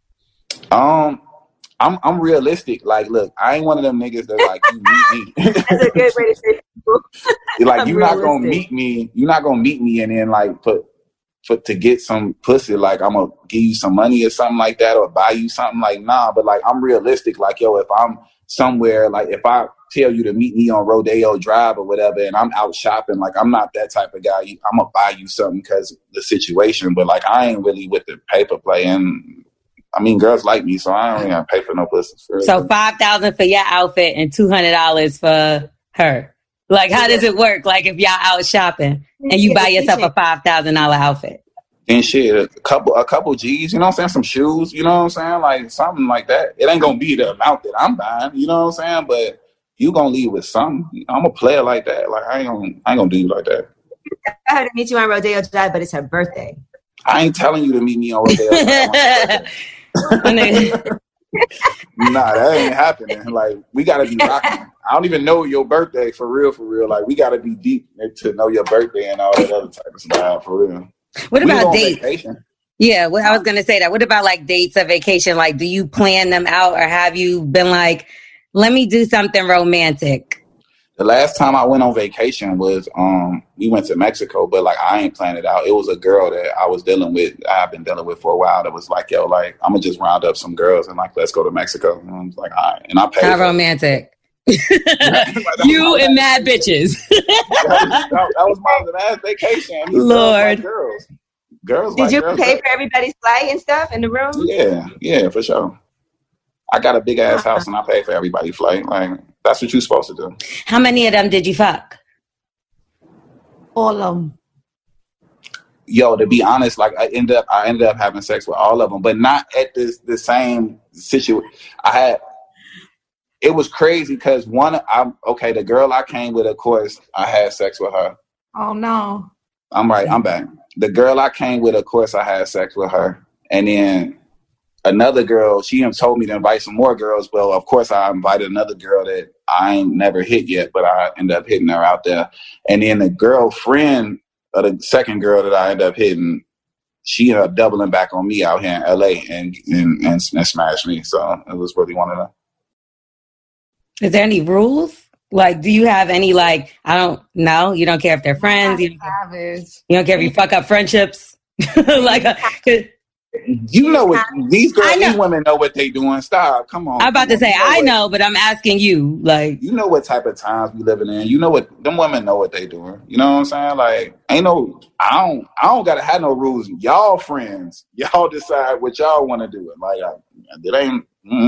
Mm-hmm. I'm realistic. Like, look, I ain't one of them niggas that like you meet me. That's a good way to say people. Like, you're not gonna meet me. You're not gonna meet me and then like to get some pussy. Like, I'm gonna give you some money or something like that, or buy you something. Like, nah. But like, I'm realistic. Like, yo, if I'm somewhere, like if I tell you to meet me on Rodeo Drive or whatever, and I'm out shopping, like I'm not that type of guy. I'm gonna buy you something because the situation, but like I ain't really with the paper play. And I mean, girls like me, so I don't really gotta pay for no pussy. So $5,000 for your outfit and $200 for her. Like, how does it work? Like, if y'all out shopping and you buy yourself a $5,000 outfit. And shit, a couple G's, you know what I'm saying? Some shoes, you know what I'm saying? Like something like that. It ain't gonna be the amount that I'm buying, you know what I'm saying? But you gonna leave with something. I'm a player like that. Like I ain't gonna do you like that. I had to meet you on Rodeo Drive, but it's her birthday. I ain't telling you to meet me on Rodeo Drive. Nah, that ain't happening. Like we gotta be rocking. I don't even know your birthday for real. Like we gotta be deep to know your birthday and all that other type of stuff for real. What about dates? Vacation. Yeah, well, I was going to say that. What about like dates or vacation? Like, do you plan them out or have you been like, let me do something romantic? The last time I went on vacation was, we went to Mexico, but like, I ain't planned it out. It was a girl that I've been dealing with for a while that was like, yo, like, I'm going to just round up some girls and like, let's go to Mexico. And I was like, all right. And I paid. How romantic. You and mad bitches. that was my last vacation. Lord. Girls Did like you girls, pay for everybody's flight and stuff in the room? Yeah, for sure. I got a big ass house and I pay for everybody's flight. Like that's what you're supposed to do. How many of them did you fuck? All of them. Yo, to be honest, like I ended up having sex with all of them, but not at the same situation. It was crazy because the girl I came with, of course, I had sex with her. Oh no. I'm back. The girl I came with, of course, I had sex with her. And then another girl, she told me to invite some more girls. Well, of course, I invited another girl that I ain't never hit yet, but I ended up hitting her out there. And then the girlfriend of the second girl that I ended up hitting, she ended up doubling back on me out here in LA and smashed me. So it was really one of them. Is there any rules? Like, do you have any, like, I don't know, you don't care if they're friends, you don't care if you fuck up friendships? Like, you know what, these women know what they doing. Stop, come on. I'm about to say, I know, but I'm asking you, like. You know what type of times we living in. You know what, them women know what they doing. You know what I'm saying? Like, I don't gotta have no rules. Y'all friends, y'all decide what y'all want to do. Like, it ain't,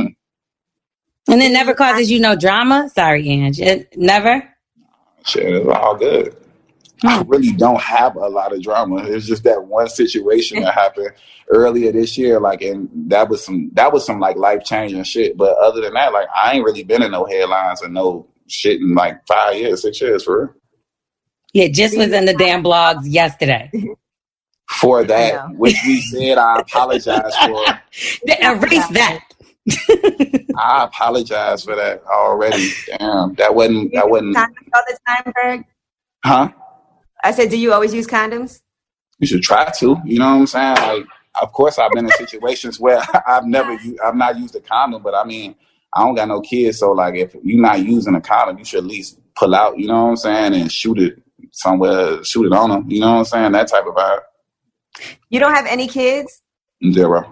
And it never causes you no drama? Sorry, Ange. It never? Shit, it's all good. I really don't have a lot of drama. It's just that one situation that happened earlier this year, like, and that was some like life changing shit. But other than that, like, I ain't really been in no headlines or no shit in like 5 years, 6 years for real. Yeah, just was in the damn blogs yesterday. For that, which we said I apologize for. Erase that. I apologize for that already. Damn, that wasn't. Condoms all the time, Berg? Huh? I said, do you always use condoms? You should try to. You know what I'm saying? Like, of course, I've been in situations where I've not used a condom, but I mean, I don't got no kids, so like, if you're not using a condom, you should at least pull out. You know what I'm saying? And shoot it somewhere, shoot it on them. You know what I'm saying? That type of vibe. You don't have any kids? 0.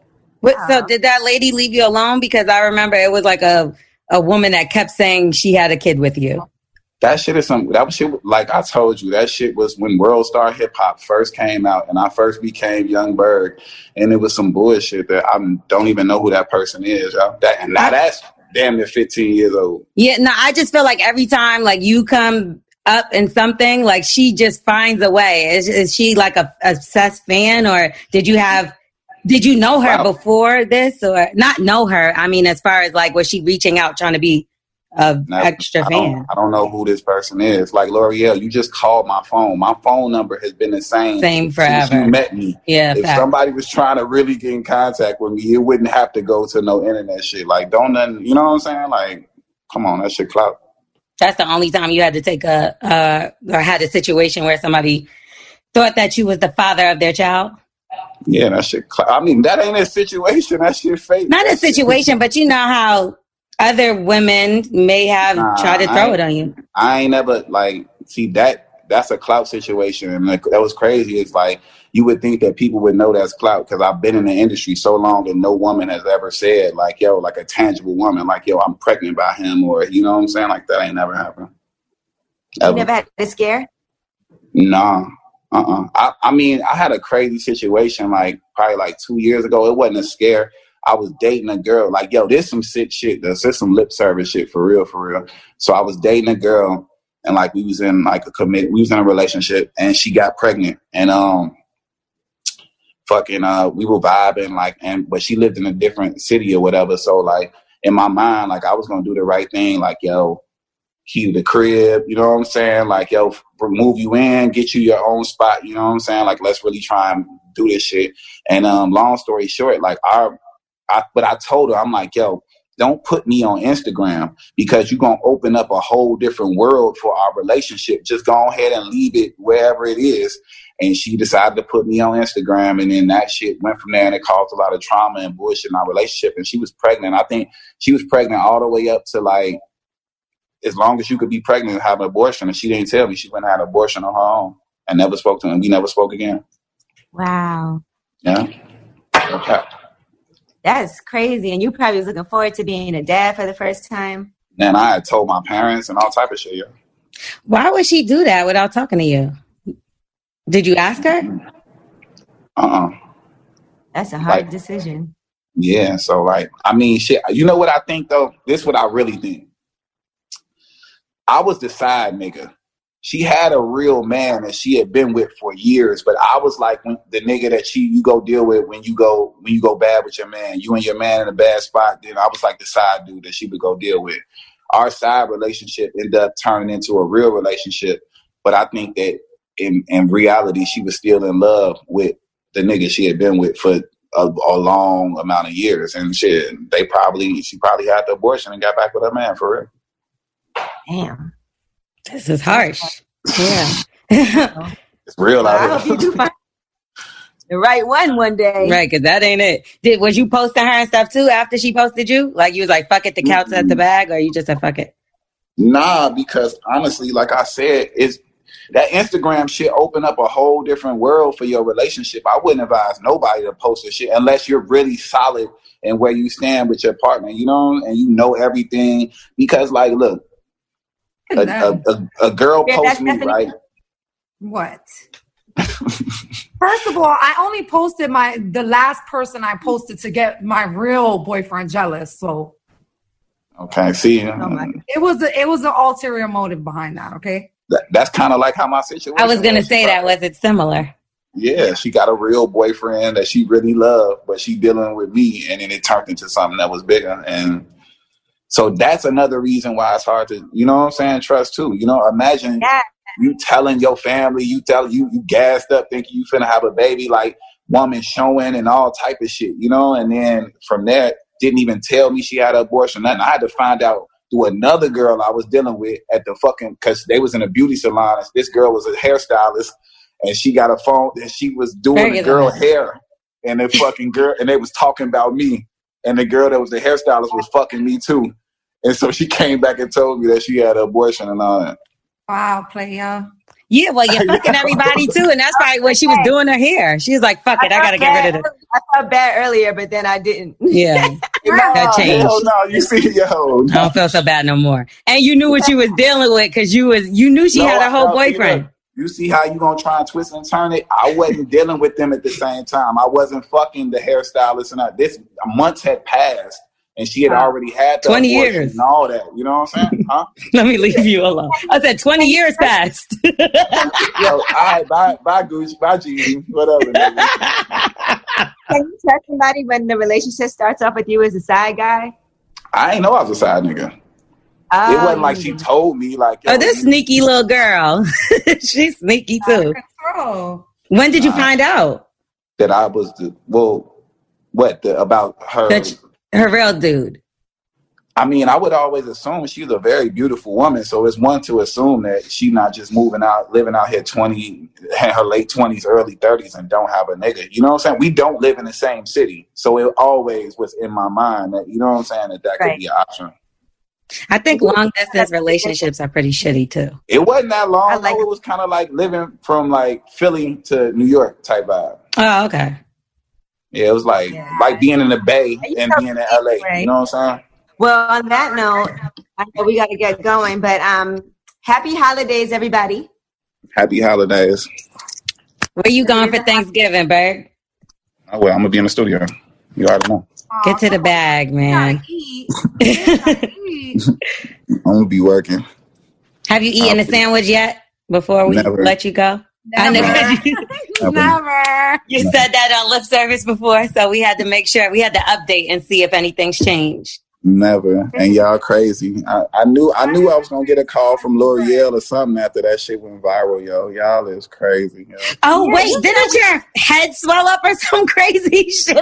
So did that lady leave you alone? Because I remember it was like a woman that kept saying she had a kid with you. That shit is like I told you, that shit was when World Star Hip Hop first came out and I first became Young Berg, and it was some bullshit that I don't even know who that person is. That's damn near 15 years old. Yeah, no, I just feel like every time like you come up in something, like she just finds a way. Is she like a obsessed fan, or did you know her before this, or not know her? I mean, as far as like, was she reaching out trying to be extra fan? I don't know who this person is. Like, L'Oreal, you just called my phone. My phone number has been the same forever since you met me. Yeah. If somebody was trying to really get in contact with me, it wouldn't have to go to no internet shit. Like, you know what I'm saying? Like, come on, that shit clout. That's the only time you had to take or had a situation where somebody thought that you was the father of their child? Yeah, that shit. I mean, that ain't a situation. That shit fake. Not a situation, but you know how other women may have tried to throw it on you. I ain't never see that's a clout situation, and that was crazy. It's like you would think that people would know that's clout because I've been in the industry so long and no woman has ever said like, yo, like a tangible woman, like, yo, I'm pregnant by him, or you know what I'm saying? Like that ain't never happened. You never had a scare? Nah. I mean, I had a crazy situation like probably like 2 years ago. It wasn't a scare. I was dating a girl. Like, yo, there's some sick shit. There's some lip service shit for real. So I was dating a girl, and like we was in like we was in a relationship, and she got pregnant, and we were vibing, but she lived in a different city or whatever. So like in my mind, like I was gonna do the right thing, like, yo, keep the crib, you know what I'm saying? Like, yo, move you in, get you your own spot, you know what I'm saying? Like, let's really try and do this shit. And long story short, like but I told her, I'm like, yo, don't put me on Instagram because you're going to open up a whole different world for our relationship. Just go ahead and leave it wherever it is. And she decided to put me on Instagram, and then that shit went from there, and it caused a lot of trauma and bullshit in our relationship. And she was pregnant. I think she was pregnant all the way up to like, as long as you could be pregnant and have an abortion. And she didn't tell me. She went and had an abortion on her own and never spoke to him. We never spoke again. Wow. Yeah. Okay. That's crazy. And you probably was looking forward to being a dad for the first time. And I had told my parents and all type of shit. Yeah. Why would she do that without talking to you? Did you ask her? That's a hard decision. Yeah. So like, I mean, shit, you know what I think though? This is what I really think. I was the side nigga. She had a real man that she had been with for years, but I was like the nigga that you go deal with when you go bad with your man. You and your man in a bad spot, then I was like the side dude that she would go deal with. Our side relationship ended up turning into a real relationship, but I think that in reality, she was still in love with the nigga she had been with for a long amount of years, and shit. She probably had the abortion and got back with her man for real. Damn. This is harsh. Yeah. It's real out here. I hope you do find the right one day. Right, because that ain't it. Was you posting her and stuff too after she posted you? Like you was like, fuck it, the couch at the bag, or you just said fuck it? Nah, because honestly, like I said, it's that Instagram shit open up a whole different world for your relationship. I wouldn't advise nobody to post this shit unless you're really solid in where you stand with your partner, you know, and you know everything. Because like, look, a girl posts me, right? What? First of all, I only posted the last person I posted to get my real boyfriend jealous. So, okay, see, it was an ulterior motive behind that. Okay, that's kind of like how my situation. I was gonna say that. Was it similar? Yeah, she got a real boyfriend that she really loved, but she dealing with me, and then it turned into something that was bigger. And So that's another reason why it's hard to, you know what I'm saying, trust too. You know, imagine you telling your family, you gassed up thinking you finna have a baby, like woman showing and all type of shit, you know, and then from there, didn't even tell me she had an abortion, nothing. I had to find out through another girl I was dealing with at the because they was in a beauty salon. This girl was a hairstylist, and she got a phone, and she was doing the girl hair, and the fucking girl, and they was talking about me, and the girl that was the hairstylist was fucking me too. And so she came back and told me that she had an abortion and all that. Wow, player. Yeah, well, you're fucking everybody too, and that's probably when she was doing her hair. She was like, "Fuck it, I gotta get rid of it." I felt bad earlier, but then I didn't. Yeah, that changed. No, you see, I don't feel so bad no more. And you knew what you was dealing with because you knew she had a whole boyfriend. You see how you gonna try and twist and turn it? I wasn't dealing with them at the same time. I wasn't fucking the hairstylist, and this months had passed. And she had already had 20 years and all that. You know what I'm saying? Huh? Let me leave you alone. I said 20 years passed. Yo, all right, bye, Gucci, bye, Gigi, whatever. Can you trust somebody when the relationship starts off with you as a side guy? I ain't know I was a side nigga. It wasn't like she told me, like, yo, this sneaky little girl. She's sneaky too. When did you find out that I was about her? Her real dude. I mean, I would always assume she's a very beautiful woman, so it's one to assume that she not just moving out, living out here in her late 20s, early 30s, and don't have a nigga. You know what I'm saying? We don't live in the same city, so it always was in my mind that, you know what I'm saying, that could be an option. I think long distance relationships are pretty shitty too. It wasn't that long. It was kind of like living from like Philly to New York type vibe. Oh, okay. Yeah, it was like being in the Bay and being in LA. You know what I'm saying? Well, on that note, I know we got to get going, but happy holidays, everybody. Happy holidays. Where you going for Thanksgiving, Berg? Oh, well, I'm going to be in the studio. You already know. Get to the bag, man. I'm going to be working. Have you eaten a sandwich yet before we let you go? Never. You said that on lip service before, so we had to make sure. We had to update and see if anything's changed. Never. And y'all crazy. I knew I was gonna get a call from L'Oreal or something after that shit went viral, yo. Y'all is crazy, yo. Oh wait, didn't your head swell up or some crazy shit?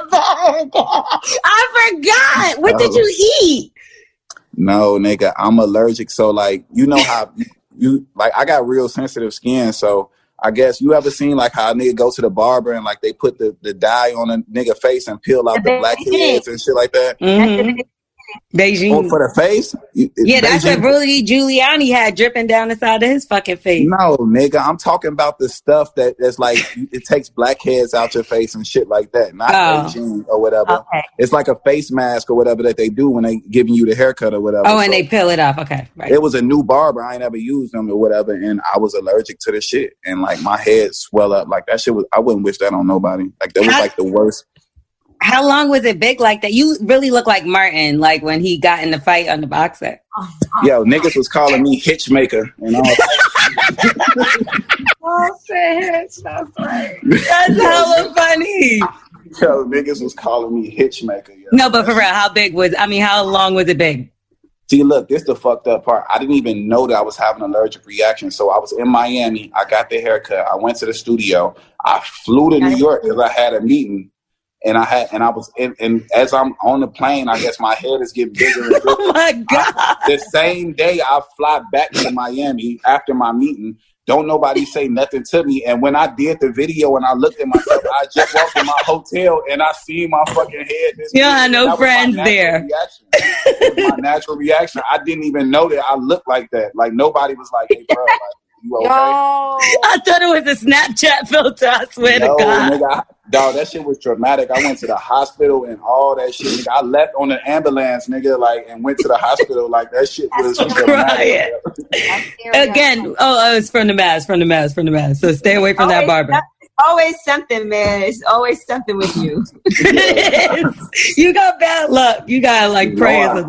I forgot. What did you eat? No, nigga, I'm allergic. So like, you know how you like, I got real sensitive skin, so I guess you ever seen like how a nigga go to the barber and like they put the dye on a nigga face and peel out the blackheads and shit like that? Mm-hmm. Beijing. Oh, for the face? Yeah, that's what Rudy Giuliani had dripping down the side of his fucking face. No, nigga, I'm talking about the stuff that's like, it takes blackheads out your face and shit like that. Not Beijing or whatever. Okay. It's like a face mask or whatever that they do when they giving you the haircut or whatever. Oh, and they peel it off. Okay, right. It was a new barber. I ain't never used them or whatever, and I was allergic to the shit. And like my head swell up. Like that shit was, I wouldn't wish that on nobody. Like that was like the worst. How long was it big like that? You really look like Martin, like when he got in the fight on the boxer. Yo, niggas was calling me Hitchmaker and all that. Oh, shit. That's right. That's hella funny. Yo, niggas was calling me Hitchmaker. Yo. No, but for real, how long was it big? See, look, this the fucked up part. I didn't even know that I was having an allergic reaction. So I was in Miami. I got the haircut. I went to the studio. I flew to New York because I had a meeting. And as I'm on the plane, I guess my head is getting bigger and bigger. Oh my God. The same day I fly back to Miami after my meeting, don't nobody say nothing to me. And when I did the video and I looked at myself, I just walked in my hotel and I seen my fucking head. I no friends there. My natural reaction. I didn't even know that I looked like that. Like nobody was like, hey, bro, like, you okay? I thought it was a Snapchat filter. I swear to God. Nigga, dog, that shit was dramatic. I went to the hospital and all that shit. Nigga, I left on an ambulance, nigga, like, and went to the hospital. Like, that shit was dramatic. Again, it's from the mask. So stay away from that barber. Always something, man. It's always something with you. You got bad luck. You got like praise. I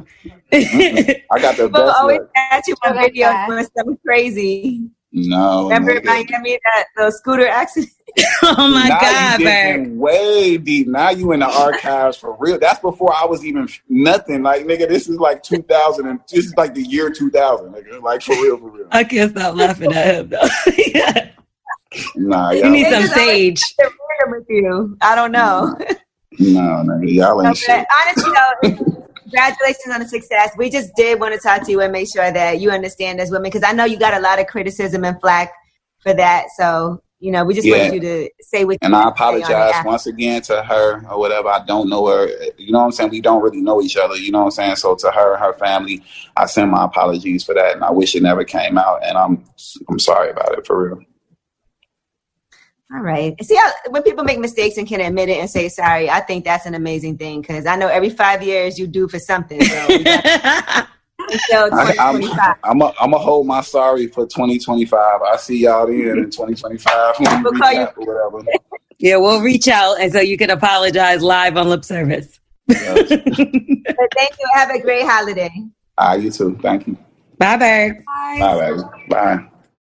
got the best always luck. catch you on video doing something crazy. No. Remember in Miami, those scooter accident? Oh my now God, you Berg. digging way deep. Now you in the archives for real. That's before I was even nothing. Like, nigga, this is like 2000, and this is like the year 2000, nigga. Like, for real, for real. I can't stop laughing at him, though. Yeah. Nah, You y'all need ain't- some sage. With you. I don't know. No, nigga, y'all ain't shit. But honestly, though, congratulations on the success. We just did want to talk to you and make sure that you understand as women, because I know you got a lot of criticism and flack for that. So, you know, we just wanted you to say what you And I had to say on apologize the app. once again to her or whatever. I don't know her. You know what I'm saying? We don't really know each other. You know what I'm saying? So to her and her family, I send my apologies for that. And I wish it never came out. And I'm sorry about it, for real. All right. See how when people make mistakes and can admit it and say sorry, I think that's an amazing thing, because I know every 5 years you do for something. So we got until 2025. I'm a hold my sorry for 2025. I see y'all then in 2025 when we We'll reach call you. out or whatever. Yeah, we'll reach out and so you can apologize live on Lip Service. Yes. But thank you. Have a great holiday. You too. Thank you. Bye, Berg. Bye. Bye, baby. Bye.